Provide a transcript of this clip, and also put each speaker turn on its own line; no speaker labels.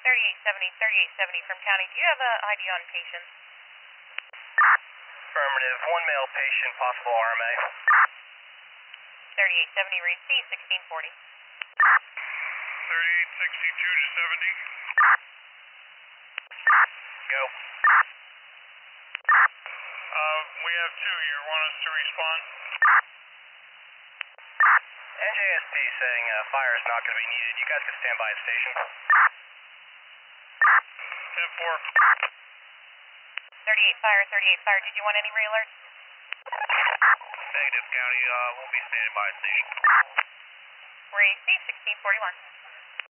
3870 from county. Do you have a ID on patient?
Affirmative. One male patient, possible RMA.
3870, read C, 1640.
3862 to 70.
Go.
We have two. You want us to respond?
NJSP saying fire is not going to be needed. You guys can stand by at station.
10-4.
38 fire. Did you want any re-alerts?
Negative, County. We'll be standing by at station.
Read C, 1641.